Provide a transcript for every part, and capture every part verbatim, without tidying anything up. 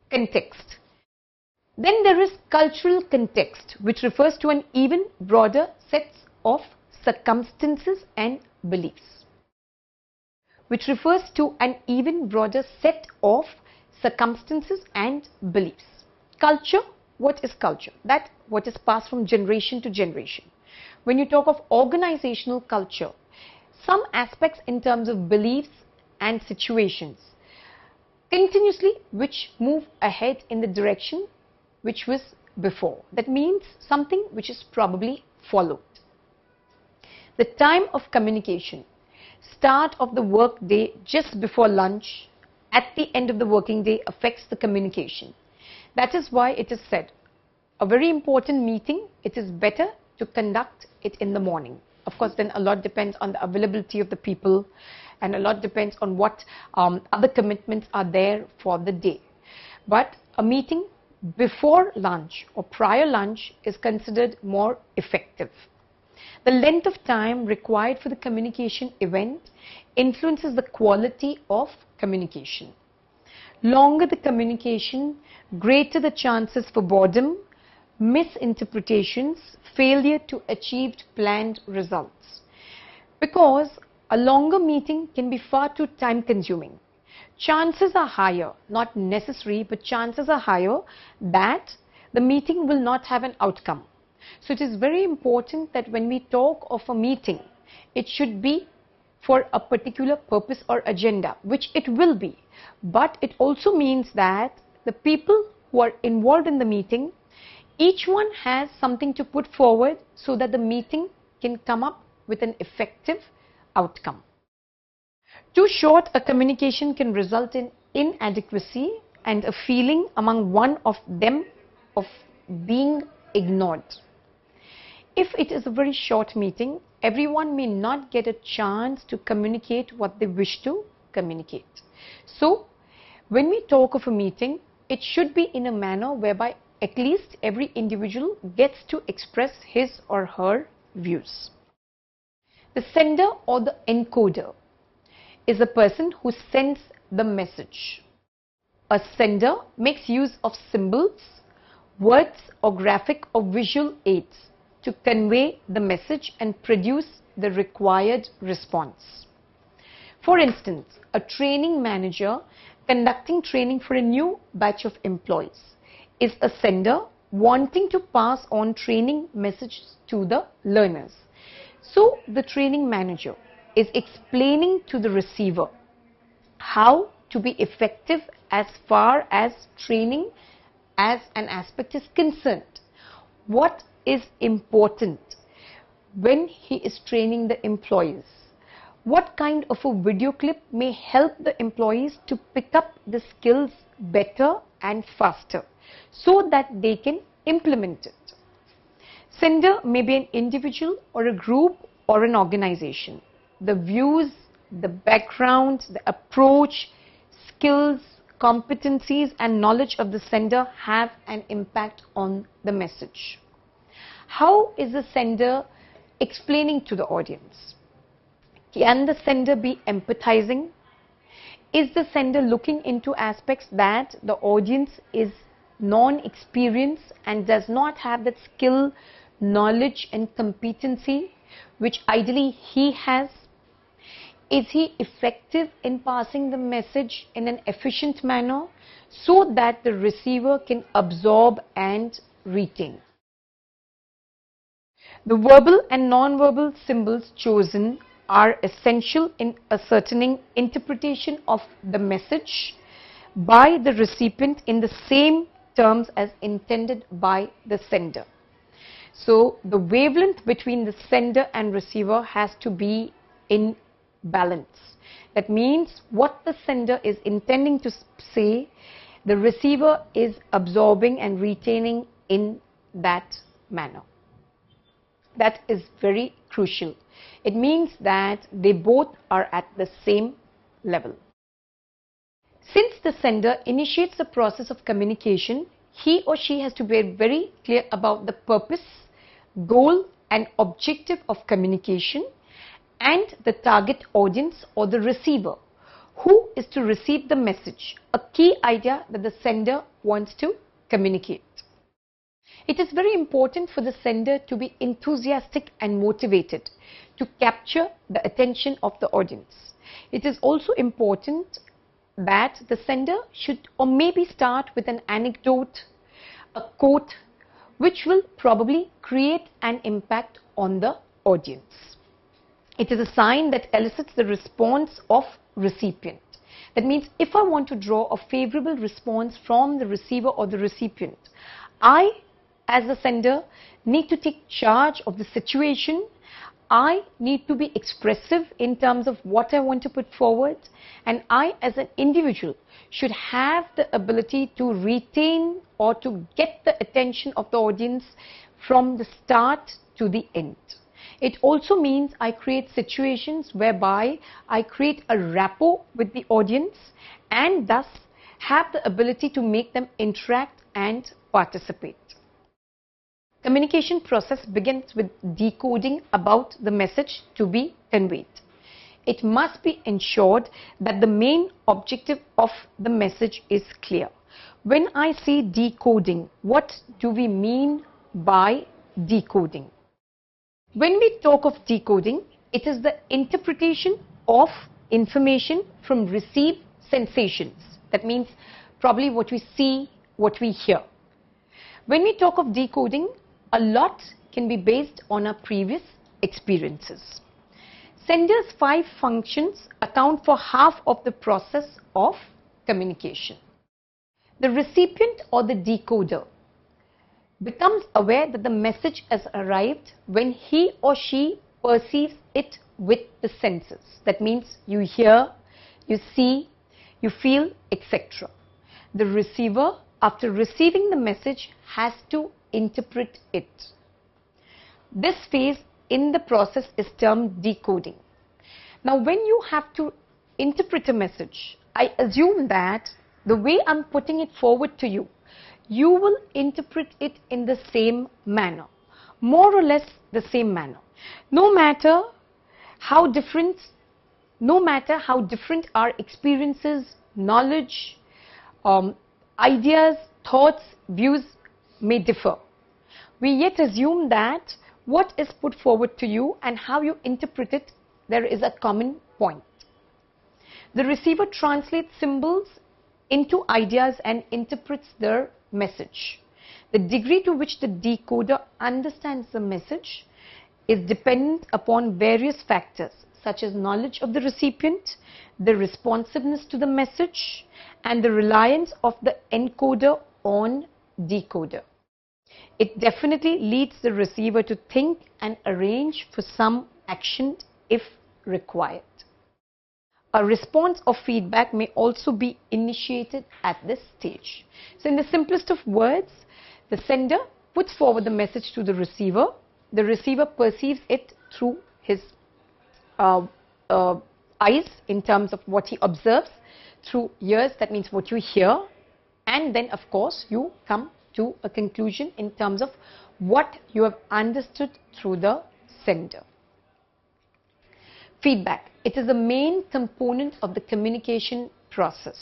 context. Then there is cultural context, which refers to an even broader set of circumstances and beliefs. Which refers to an even broader set of circumstances and beliefs. Culture, what is culture? That what is passed from generation to generation. When you talk of organizational culture, some aspects in terms of beliefs and situations continuously which move ahead in the direction which was before. That means something which is probably followed. The time of communication, start of the work day just before lunch, at the end of the working day affects the communication. That is why it is said, a very important meeting, it is better to conduct it in the morning. Of course, then a lot depends on the availability of the people and a lot depends on what um, other commitments are there for the day. But a meeting before lunch or prior lunch is considered more effective. The length of time required for the communication event influences the quality of communication. Longer the communication, greater the chances for boredom, misinterpretations, failure to achieve planned results. Because a longer meeting can be far too time consuming. Chances are higher, not necessary, but chances are higher that the meeting will not have an outcome. So it is very important that when we talk of a meeting, it should be for a particular purpose or agenda, which it will be. But it also means that the people who are involved in the meeting, each one has something to put forward so that the meeting can come up with an effective outcome. Too short a communication can result in inadequacy and a feeling among one of them of being ignored. If it is a very short meeting, everyone may not get a chance to communicate what they wish to communicate. So, when we talk of a meeting, it should be in a manner whereby at least every individual gets to express his or her views. The sender or the encoder is a person who sends the message. A sender makes use of symbols, words or graphic or visual aids to convey the message and produce the required response. For instance, a training manager conducting training for a new batch of employees is a sender wanting to pass on training messages to the learners. So the training manager is explaining to the receiver how to be effective as far as training as an aspect is concerned. What is important when he is training the employees? What kind of a video clip may help the employees to pick up the skills better and faster so that they can implement it? Sender may be an individual or a group or an organization. The views, the background, the approach, skills, competencies and knowledge of the sender have an impact on the message. How is the sender explaining to the audience? Can the sender be empathizing? Is the sender looking into aspects that the audience is non-experienced and does not have that skill, knowledge and competency which ideally he has? Is he effective in passing the message in an efficient manner so that the receiver can absorb and retain? The verbal and non-verbal symbols chosen are essential in ascertaining interpretation of the message by the recipient in the same terms as intended by the sender. So the wavelength between the sender and receiver has to be in balance. That means what the sender is intending to say, the receiver is absorbing and retaining in that manner. That is very crucial. It means that they both are at the same level. Since the sender initiates the process of communication, he or she has to be very clear about the purpose, goal and objective of communication and the target audience or the receiver Who is to receive the message? A key idea that the sender wants to communicate. It is very important for the sender to be enthusiastic and motivated to capture the attention of the audience. It is also important that the sender should or maybe start with an anecdote, a quote, which will probably create an impact on the audience. It is a sign that elicits the response of recipient. That means if I want to draw a favorable response from the receiver or the recipient, I as a sender need to take charge of the situation. I need to be expressive in terms of what I want to put forward, and I as an individual should have the ability to retain or to get the attention of the audience from the start to the end. It also means I create situations whereby I create a rapport with the audience and thus have the ability to make them interact and participate. Communication process begins with decoding about the message to be conveyed. It must be ensured that the main objective of the message is clear. When I say decoding, what do we mean by decoding? When we talk of decoding, it is the interpretation of information from received sensations. That means probably what we see, what we hear. When we talk of decoding, a lot can be based on our previous experiences. Sender's five functions account for half of the process of communication. The recipient or the decoder becomes aware that the message has arrived when he or she perceives it with the senses. That means you hear, you see, you feel, et cetera. The receiver, after receiving the message, has to interpret it. This phase in the process is termed decoding. Now, when you have to interpret a message, I assume that the way I'm putting it forward to you, you will interpret it in the same manner, more or less the same manner. No matter how different, no matter how different our experiences, knowledge, um, ideas, thoughts, views may differ, we yet assume that what is put forward to you and how you interpret it, there is a common point. The receiver translates symbols into ideas and interprets their message. The degree to which the decoder understands the message is dependent upon various factors such as knowledge of the recipient, the responsiveness to the message, and the reliance of the encoder on decoder. It definitely leads the receiver to think and arrange for some action if required. A response or feedback may also be initiated at this stage. So in the simplest of words, the sender puts forward the message to the receiver. The receiver perceives it through his uh, uh, eyes in terms of what he observes, through ears, that means what you hear, and then of course you come to a conclusion in terms of what you have understood through the sender. Feedback. It is the main component of the communication process.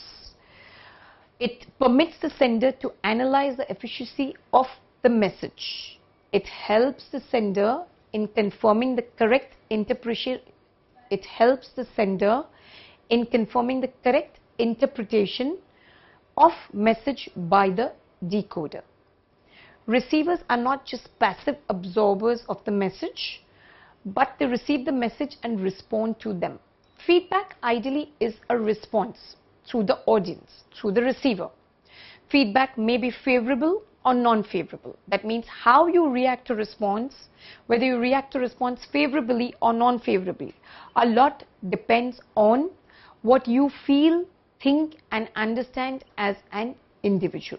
It permits the sender to analyze the efficacy of the message. It helps the sender in confirming the correct interpretation. It helps the sender in confirming the correct interpretation of message by the decoder. Receivers are not just passive absorbers of the message, but they receive the message and respond to them. Feedback ideally is a response through the audience, through the receiver. Feedback may be favorable or non-favorable. That means how you react to response, whether you react to response favorably or non-favorably. A lot depends on what you feel, think and understand as an individual.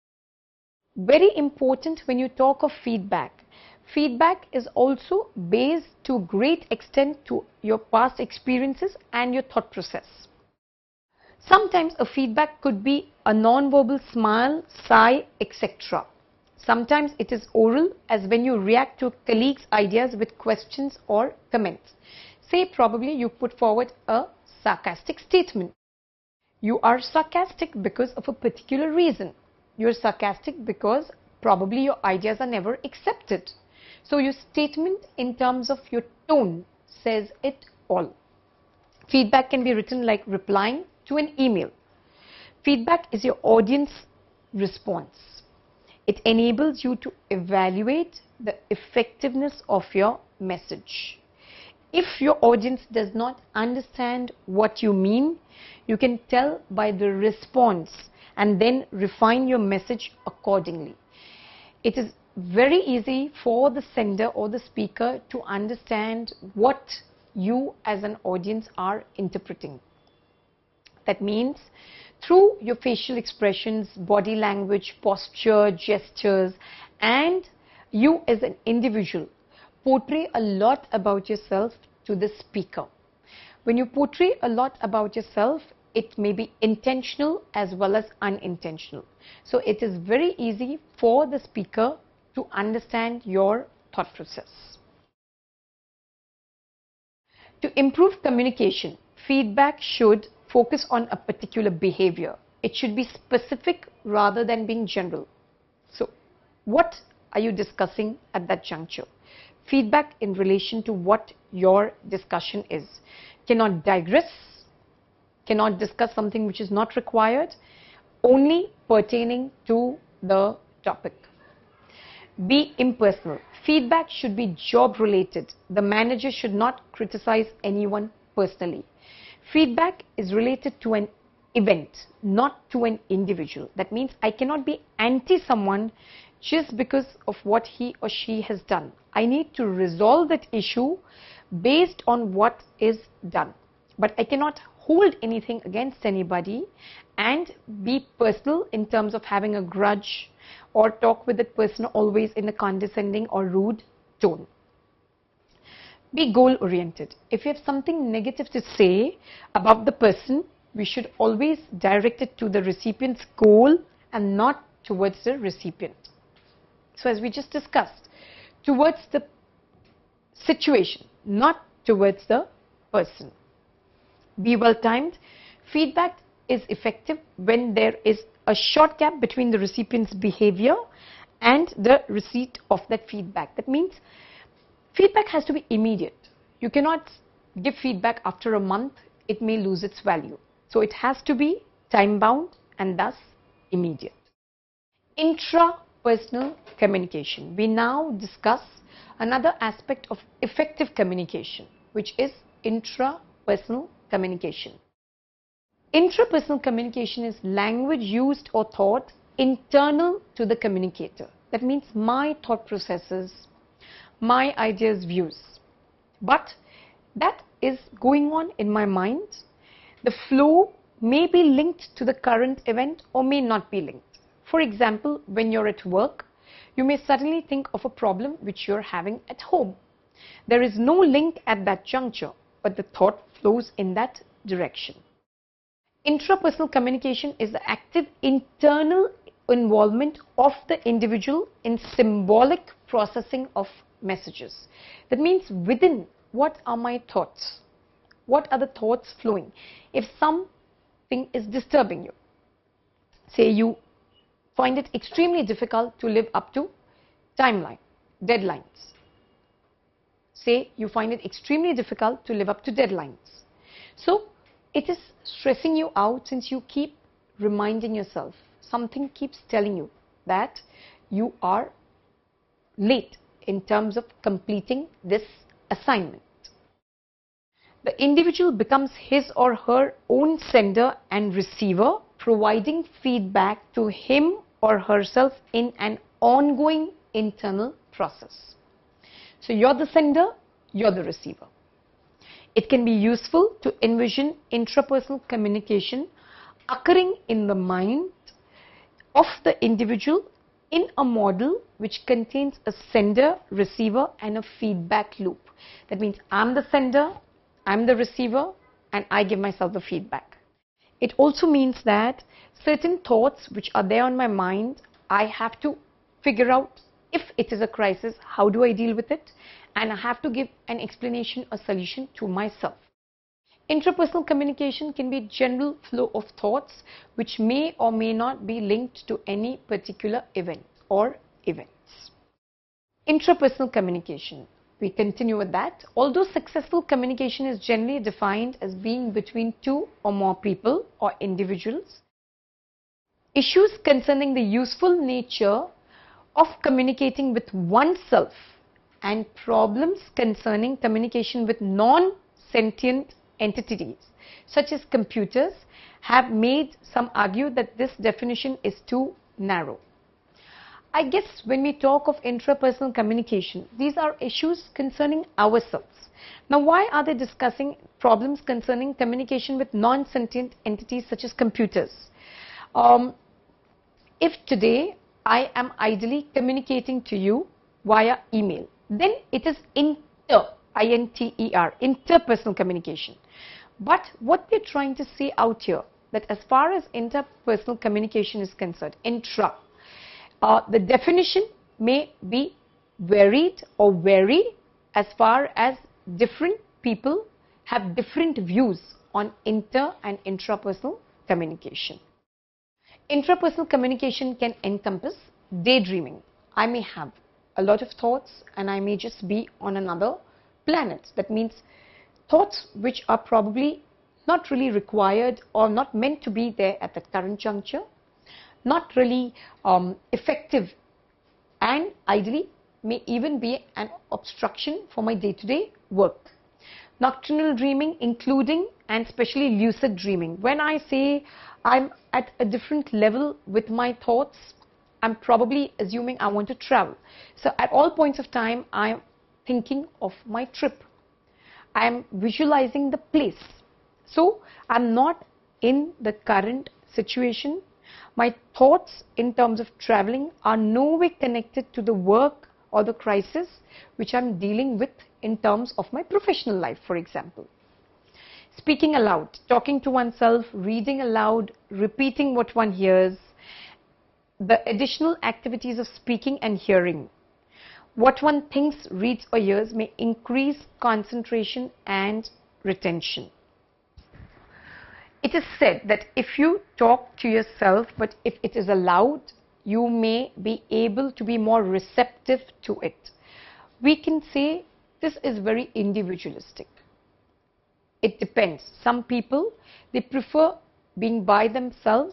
Very important when you talk of feedback. Feedback is also based to a great extent to your past experiences and your thought process. Sometimes a feedback could be a non-verbal smile, sigh, et cetera. Sometimes it is oral, as when you react to a colleague's ideas with questions or comments. Say probably you put forward a sarcastic statement. You are sarcastic because of a particular reason. You're sarcastic because probably your ideas are never accepted. So your statement in terms of your tone says it all. Feedback can be written like replying to an email. Feedback is your audience response. It enables you to evaluate the effectiveness of your message. If your audience does not understand what you mean, you can tell by the response and then refine your message accordingly. It is very easy for the sender or the speaker to understand what you as an audience are interpreting. That means through your facial expressions, body language, posture, gestures, and you as an individual portray a lot about yourself to the speaker. When you portray a lot about yourself, it may be intentional as well as unintentional. So it is very easy for the speaker to understand your thought process. To improve communication, feedback should focus on a particular behavior. It should be specific rather than being general. So, what are you discussing at that juncture? Feedback in relation to what your discussion is. Cannot digress, cannot discuss something which is not required, only pertaining to the topic. Be impersonal. Feedback should be job related. The manager should not criticize anyone personally. Feedback is related to an event, not to an individual. That means I cannot be anti someone just because of what he or she has done. I need to resolve that issue based on what is done. But I cannot hold anything against anybody and be personal in terms of having a grudge or talk with that person always in a condescending or rude tone. Be goal oriented. If you have something negative to say about the person, we should always direct it to the recipient's goal and not towards the recipient. So as we just discussed, towards the situation, not towards the person. Be well timed. Feedback is effective when there is a short gap between the recipient's behavior and the receipt of that feedback. That means feedback has to be immediate. You cannot give feedback after a month. It may lose its value. So it has to be time bound and thus immediate. Intrapersonal communication. We now discuss another aspect of effective communication, which is intrapersonal communication. Intrapersonal communication is language used or thought internal to the communicator. That means my thought processes, my ideas, views. But that is going on in my mind. The flow may be linked to the current event or may not be linked. For example, when you're at work, you may suddenly think of a problem which you're having at home. There is no link at that juncture, but the thought flows in that direction. Intrapersonal communication is the active internal involvement of the individual in symbolic processing of messages. That means within, what are my thoughts? What are the thoughts flowing? If something is disturbing you, say you find it extremely difficult to live up to timeline, deadlines. Say you find it extremely difficult to live up to deadlines. So it is stressing you out since you keep reminding yourself. Something keeps telling you that you are late in terms of completing this assignment. The individual becomes his or her own sender and receiver, providing feedback to him or herself in an ongoing internal process. So you're the sender, you're the receiver. It can be useful to envision intrapersonal communication occurring in the mind of the individual in a model which contains a sender, receiver and a feedback loop. That means I'm the sender, I'm the receiver and I give myself the feedback. It also means that certain thoughts which are there on my mind, I have to figure out if it is a crisis, how do I deal with it? And I have to give an explanation or solution to myself. Intrapersonal communication can be a general flow of thoughts which may or may not be linked to any particular event or events. Intrapersonal communication. We continue with that. Although successful communication is generally defined as being between two or more people or individuals, issues concerning the useful nature of communicating with oneself and problems concerning communication with non-sentient entities such as computers have made some argue that this definition is too narrow. I guess when we talk of intrapersonal communication, these are issues concerning ourselves. Now, why are they discussing problems concerning communication with non-sentient entities such as computers? Um, if today I am ideally communicating to you via email, then it is inter, I N T E R, interpersonal communication. But what we're trying to say out here, that as far as interpersonal communication is concerned, intra, uh, the definition may be varied or vary as far as different people have different views on inter and intrapersonal communication. Intrapersonal communication can encompass daydreaming. I may have a lot of thoughts and I may just be on another planet. That means thoughts which are probably not really required or not meant to be there at that current juncture, not really um, effective, and ideally may even be an obstruction for my day-to-day work. Nocturnal dreaming, including and especially lucid dreaming. When I say I'm at a different level with my thoughts, I'm probably assuming I want to travel. So at all points of time, I'm thinking of my trip. I'm visualizing the place. So I'm not in the current situation. My thoughts in terms of traveling are no way connected to the work or the crisis which I'm dealing with in terms of my professional life, for example. Speaking aloud, talking to oneself, reading aloud, repeating what one hears, the additional activities of speaking and hearing. What one thinks, reads or hears may increase concentration and retention. It is said that if you talk to yourself, but if it is aloud, you may be able to be more receptive to it. We can say this is very individualistic. It depends. Some people, they prefer being by themselves,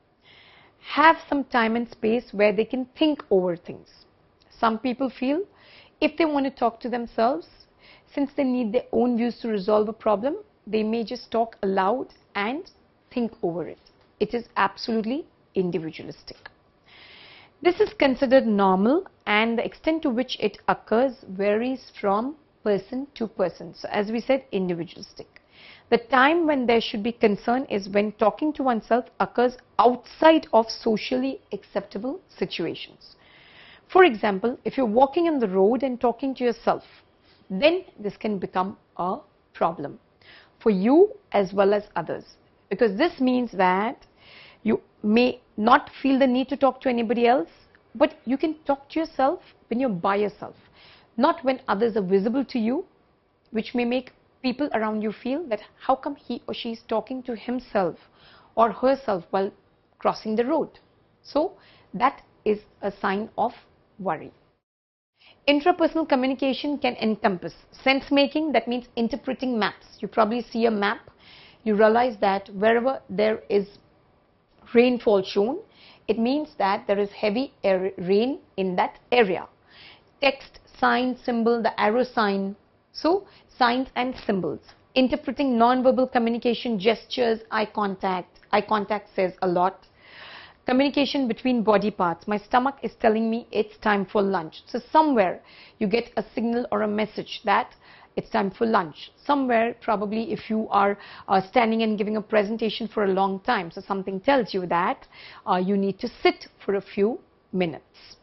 have some time and space where they can think over things. Some people feel if they want to talk to themselves, since they need their own views to resolve a problem, they may just talk aloud and think over it. It is absolutely individualistic. This is considered normal, and the extent to which it occurs varies from person to person. So as we said, individualistic. The time when there should be concern is when talking to oneself occurs outside of socially acceptable situations. For example, if you're walking on the road and talking to yourself, then this can become a problem for you as well as others, because this means that you may not feel the need to talk to anybody else, but you can talk to yourself when you're by yourself, not when others are visible to you, which may make people around you feel that how come he or she is talking to himself or herself while crossing the road. So that is a sign of worry. Intrapersonal communication can encompass sense making, that means interpreting maps. You probably see a map, you realize that wherever there is rainfall shown, it means that there is heavy air rain in that area. Text, sign, symbol, the arrow sign. So signs and symbols. Interpreting non-verbal communication, gestures, eye contact. Eye contact says a lot. Communication between body parts. My stomach is telling me it's time for lunch. So somewhere you get a signal or a message that it's time for lunch. Somewhere probably if you are uh, standing and giving a presentation for a long time, so something tells you that uh, you need to sit for a few minutes.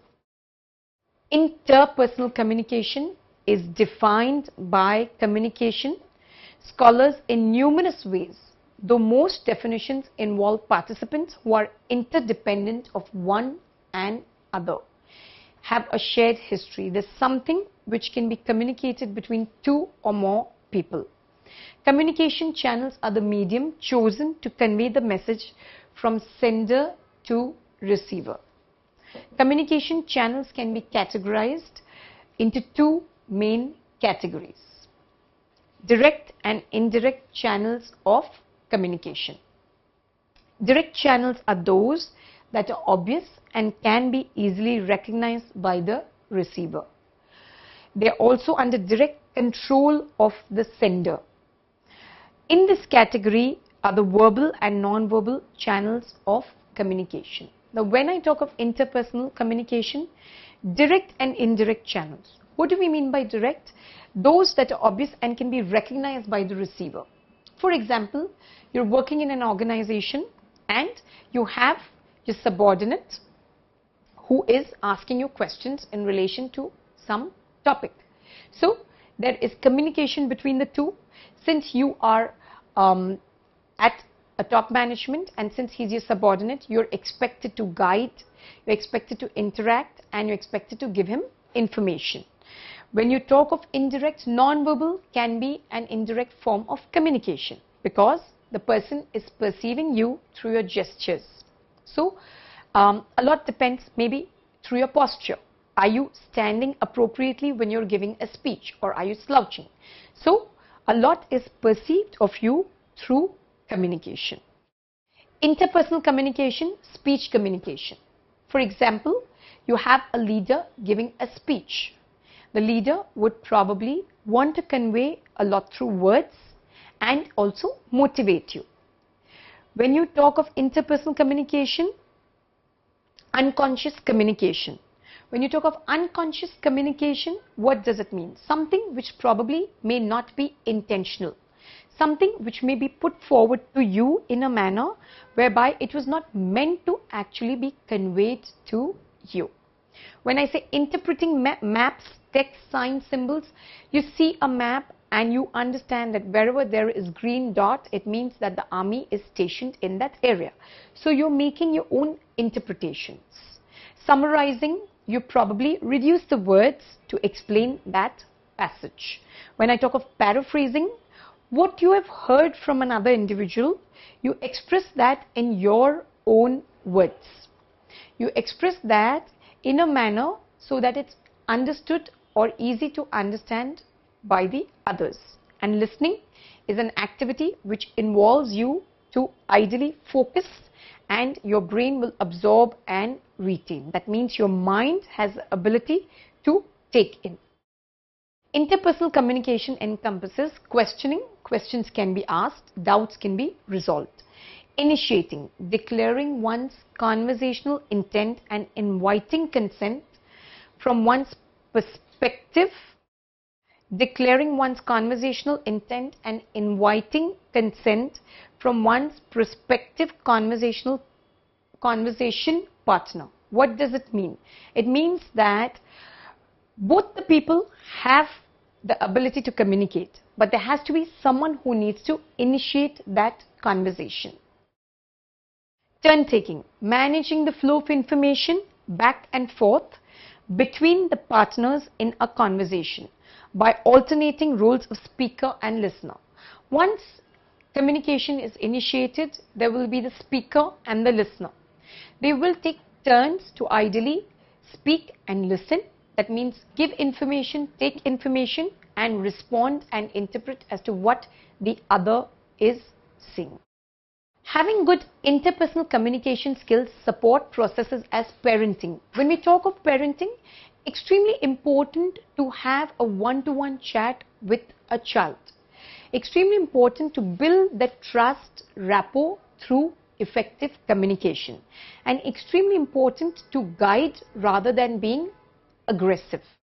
Interpersonal communication is defined by communication scholars in numerous ways, though most definitions involve participants who are interdependent of one and other, have a shared history. There's something which can be communicated between two or more people. Communication channels are the medium chosen to convey the message from sender to receiver. Communication channels can be categorized into two main categories: direct and indirect channels of communication. Direct channels are those that are obvious and can be easily recognized by the receiver. They are also under direct control of the sender. In this category are the verbal and non-verbal channels of communication. Now, when I talk of interpersonal communication, direct and indirect channels. What do we mean by direct? Those that are obvious and can be recognized by the receiver. For example, you're working in an organization and you have your subordinate who is asking you questions in relation to some topic. So, there is communication between the two. Since you are um, at a top management and since he's your subordinate, you're expected to guide, you're expected to interact, and you're expected to give him information. When you talk of indirect, non-verbal can be an indirect form of communication because the person is perceiving you through your gestures. So, um, a lot depends maybe through your posture. Are you standing appropriately when you're giving a speech, or are you slouching? So, a lot is perceived of you through communication. Interpersonal communication, speech communication. For example, you have a leader giving a speech. The leader would probably want to convey a lot through words and also motivate you. When you talk of interpersonal communication, unconscious communication. When you talk of unconscious communication, what does it mean? Something which probably may not be intentional. Something which may be put forward to you in a manner whereby it was not meant to actually be conveyed to you. When I say interpreting ma maps, text, signs, symbols, you see a map and you understand that wherever there is green dot, it means that the army is stationed in that area. So you're making your own interpretations. Summarizing, you probably reduce the words to explain that passage. When I talk of paraphrasing, what you have heard from another individual, you express that in your own words. You express that in a manner so that it's understood or easy to understand by the others. And listening is an activity which involves you to ideally focus, and your brain will absorb and retain. That means your mind has the ability to take in. Interpersonal communication encompasses questioning. Questions can be asked, doubts can be resolved. Initiating, declaring one's conversational intent and inviting consent from one's perspective. Declaring one's conversational intent and inviting consent from one's prospective conversational conversation partner. What does it mean? It means that both the people have the ability to communicate, but there has to be someone who needs to initiate that conversation. Turn taking, managing the flow of information back and forth between the partners in a conversation by alternating roles of speaker and listener. Once communication is initiated, there will be the speaker and the listener. They will take turns to ideally speak and listen. That means give information, take information, and respond and interpret as to what the other is saying. Having good interpersonal communication skills support processes as parenting. When we talk of parenting, extremely important to have a one-to-one chat with a child. Extremely important to build that trust, rapport through effective communication. And extremely important to guide rather than being aggressive.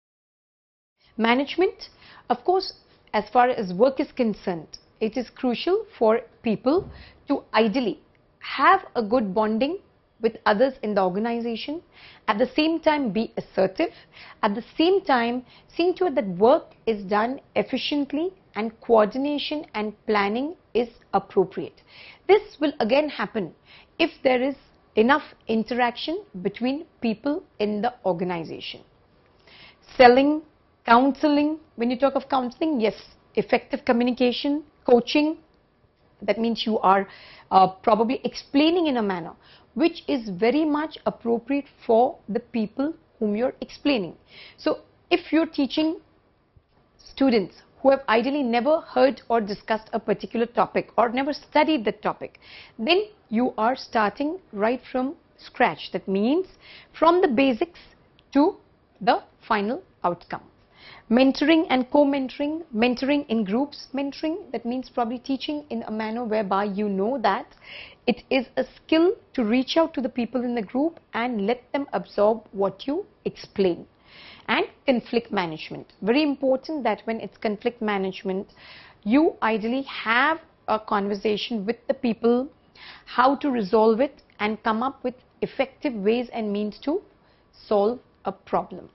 Management, of course, as far as work is concerned, it is crucial for people to ideally have a good bonding with others in the organization, at the same time be assertive, at the same time seeing to it that work is done efficiently and coordination and planning is appropriate. This will again happen if there is enough interaction between people in the organization. Selling, counseling, when you talk of counseling, yes, effective communication, coaching. That means you are uh, probably explaining in a manner which is very much appropriate for the people whom you're explaining. So if you're teaching students who have ideally never heard or discussed a particular topic or never studied the topic, then you are starting right from scratch. That means from the basics to the final outcome. Mentoring and co-mentoring, mentoring in groups, mentoring, that means probably teaching in a manner whereby you know that it is a skill to reach out to the people in the group and let them absorb what you explain. And conflict management, very important that when it's conflict management, you ideally have a conversation with the people, how to resolve it and come up with effective ways and means to solve a problem.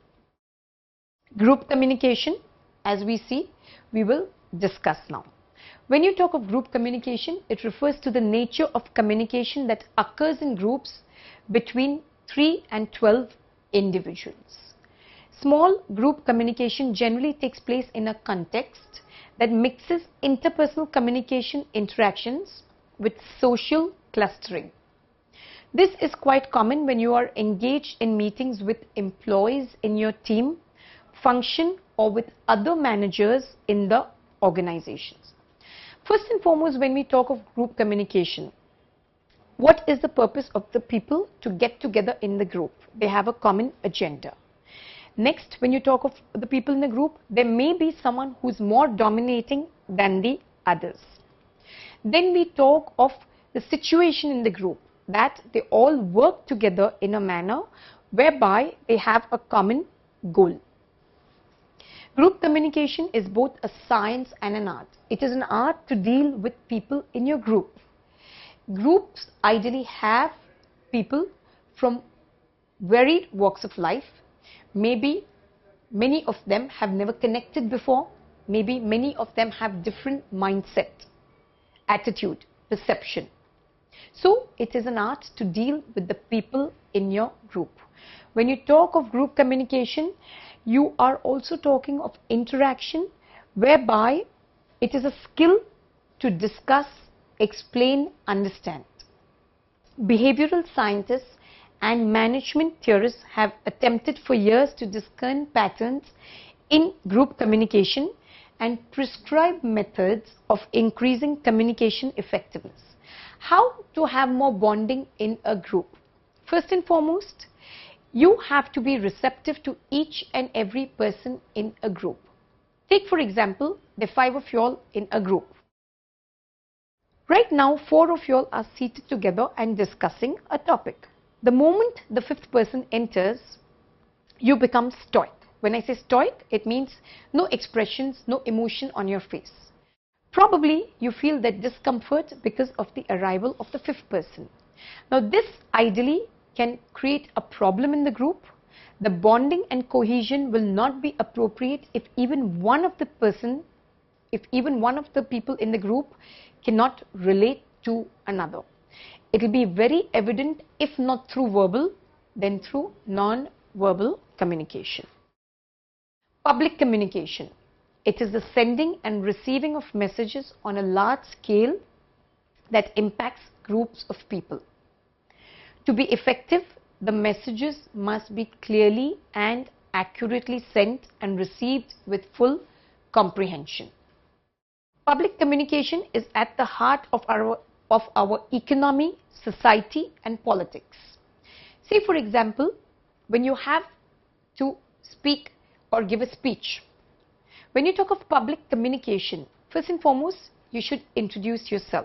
Group communication, as we see, we will discuss now. When you talk of group communication, it refers to the nature of communication that occurs in groups between three and twelve individuals. Small group communication generally takes place in a context that mixes interpersonal communication interactions with social clustering. This is quite common when you are engaged in meetings with employees in your team, function, or with other managers in the organizations. First and foremost, when we talk of group communication, what is the purpose of the people to get together in the group? They have a common agenda. Next, when you talk of the people in the group, there may be someone who's more dominating than the others. Then we talk of the situation in the group, that they all work together in a manner whereby they have a common goal. Group communication is both a science and an art. It is an art to deal with people in your group. Groups ideally have people from varied walks of life. Maybe many of them have never connected before. Maybe many of them have different mindset, attitude, perception. So it is an art to deal with the people in your group. When you talk of group communication, you are also talking of interaction whereby it is a skill to discuss, explain, understand. Behavioral scientists and management theorists have attempted for years to discern patterns in group communication and prescribe methods of increasing communication effectiveness. How to have more bonding in a group? First and foremost, you have to be receptive to each and every person in a group. Take for example, the five of you all in a group. Right now, four of you all are seated together and discussing a topic. The moment the fifth person enters, you become stoic. When I say stoic, it means no expressions, no emotion on your face. Probably you feel that discomfort because of the arrival of the fifth person. Now this ideally can create a problem in the group. The bonding and cohesion will not be appropriate if even one of the person, if even one of the people in the group cannot relate to another. It will be very evident, if not through verbal, then through non-verbal communication. Public communication. It is the sending and receiving of messages on a large scale that impacts groups of people. To be effective, the messages must be clearly and accurately sent and received with full comprehension. Public communication is at the heart of our, of our economy, society and politics. Say for example, when you have to speak or give a speech. When you talk of public communication, first and foremost, you should introduce yourself.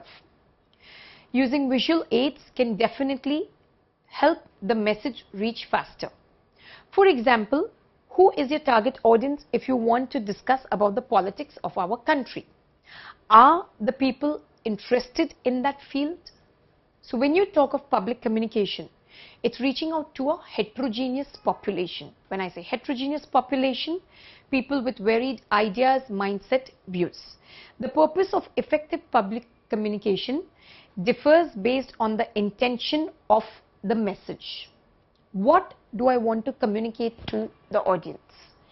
Using visual aids can definitely help the message reach faster. For example, who is your target audience if you want to discuss about the politics of our country? Are the people interested in that field? So when you talk of public communication, it's reaching out to a heterogeneous population. When I say heterogeneous population, people with varied ideas, mindset, views. The purpose of effective public communication differs based on the intention of the message. What do I want to communicate to the audience?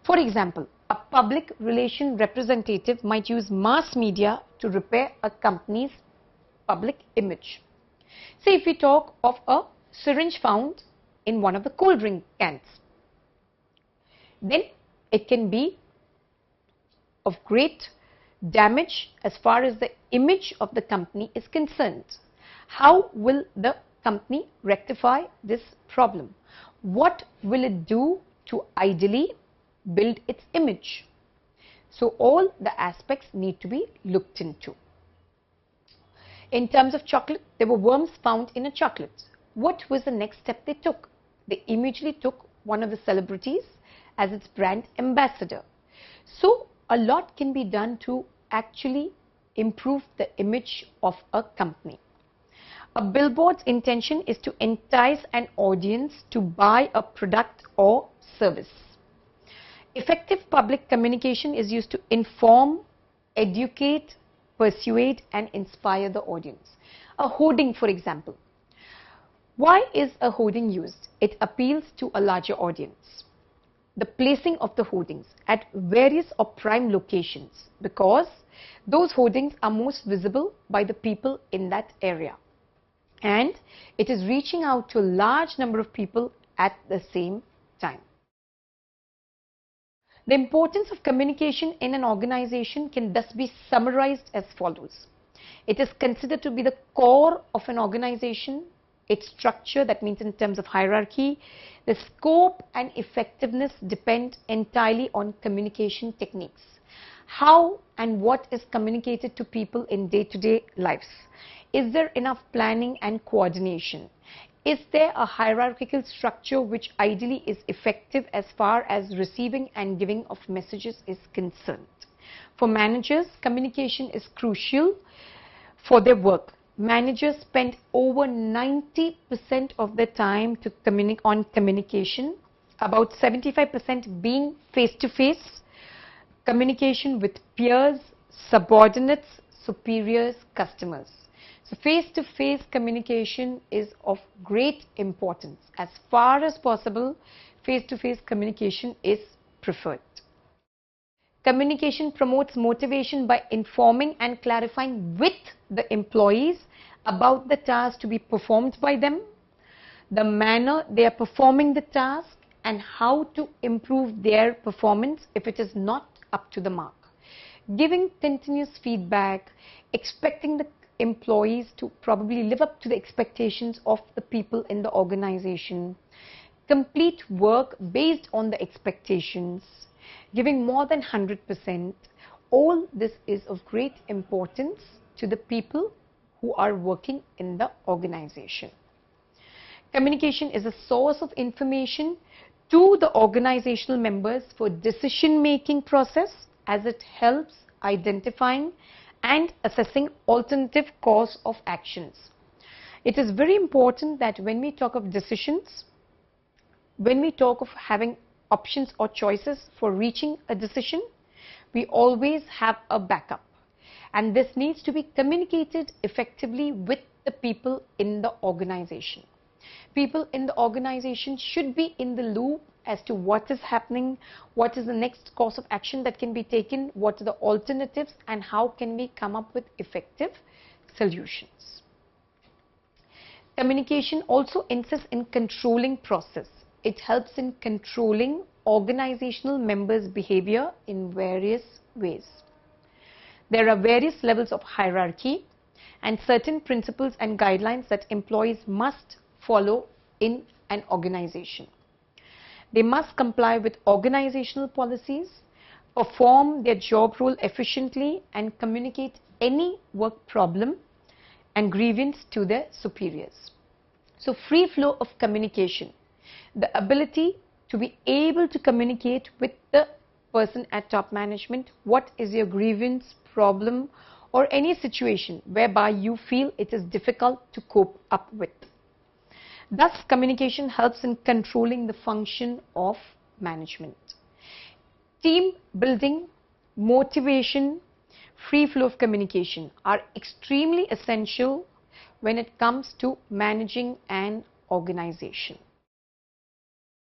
For example, a public relation representative might use mass media to repair a company's public image. Say if we talk of a syringe found in one of the cold drink cans, then it can be of great damage as far as the image of the company is concerned. How will the company rectify this problem? What will it do to ideally build its image? So all the aspects need to be looked into. In terms of chocolate, there were worms found in a chocolate. What was the next step they took? They immediately took one of the celebrities as its brand ambassador. So a lot can be done to actually improve the image of a company. A billboard's intention is to entice an audience to buy a product or service. Effective public communication is used to inform, educate, persuade and inspire the audience. A hoarding, for example. Why is a hoarding used? It appeals to a larger audience. The placing of the hoardings at various or prime locations, because those hoardings are most visible by the people in that area, and it is reaching out to a large number of people at the same time. The importance of communication in an organization can thus be summarized as follows. It is considered to be the core of an organization, its structure, that means in terms of hierarchy. The scope and effectiveness depend entirely on communication techniques. How and what is communicated to people in day-to-day lives? Is there enough planning and coordination? Is there a hierarchical structure which ideally is effective as far as receiving and giving of messages is concerned? For managers, communication is crucial for their work. Managers spend over ninety percent of their time to communi- on communication, about seventy-five percent being face-to-face, communication with peers, subordinates, superiors, customers. So face-to-face communication is of great importance. As far as possible, face-to-face communication is preferred. Communication promotes motivation by informing and clarifying with the employees about the task to be performed by them, the manner they are performing the task, and how to improve their performance if it is not up to the mark. Giving continuous feedback, expecting the employees to probably live up to the expectations of the people in the organization, complete work based on the expectations, giving more than one hundred percent, all this is of great importance to the people who are working in the organization. Communication is a source of information to the organizational members for decision-making process, as it helps identifying and assessing alternative course of actions. It is very important that when we talk of decisions, when we talk of having options or choices for reaching a decision, we always have a backup, and this needs to be communicated effectively with the people in the organization. People in the organization should be in the loop as to what is happening, what is the next course of action that can be taken, what are the alternatives, and how can we come up with effective solutions. Communication also insists in controlling process. It helps in controlling organizational members' behavior in various ways. There are various levels of hierarchy and certain principles and guidelines that employees must follow in an organization. They must comply with organizational policies, perform their job role efficiently, and communicate any work problem and grievance to their superiors. So free flow of communication, the ability to be able to communicate with the person at top management, what is your grievance, problem, or any situation whereby you feel it is difficult to cope up with. Thus, communication helps in controlling the function of management. Team building, motivation, free flow of communication are extremely essential when it comes to managing an organization.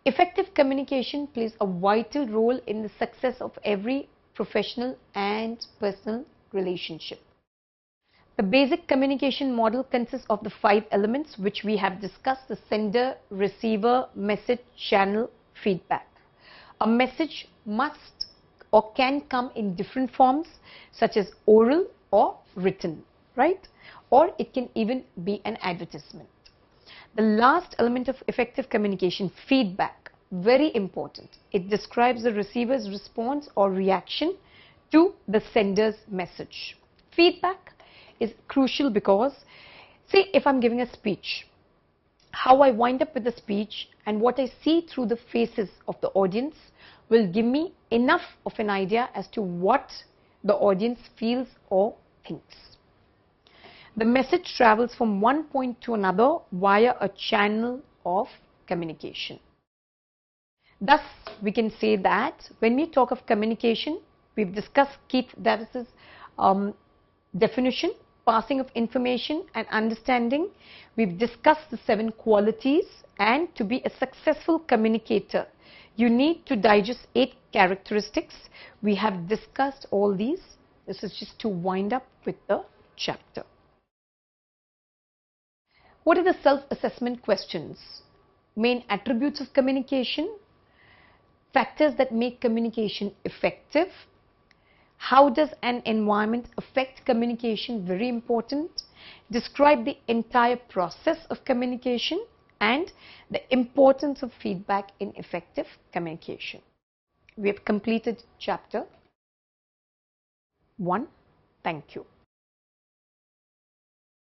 Effective communication plays a vital role in the success of every professional and personal relationship. The basic communication model consists of the five elements which we have discussed: the sender, receiver, message, channel, feedback. A message must or can come in different forms such as oral or written, right? Or it can even be an advertisement. The last element of effective communication, feedback, very important. It describes the receiver's response or reaction to the sender's message. Feedback is crucial because, say if I'm giving a speech, how I wind up with the speech and what I see through the faces of the audience will give me enough of an idea as to what the audience feels or thinks. The message travels from one point to another via a channel of communication. Thus, we can say that when we talk of communication, we've discussed Keith Davis's um, definition, passing of information and understanding. We've discussed the seven qualities, and to be a successful communicator, you need to digest eight characteristics. We have discussed all these. This is just to wind up with the chapter. What are the self-assessment questions? Main attributes of communication, factors that make communication effective, how does an environment affect communication, very important, describe the entire process of communication, and the importance of feedback in effective communication. We have completed chapter one. Thank you.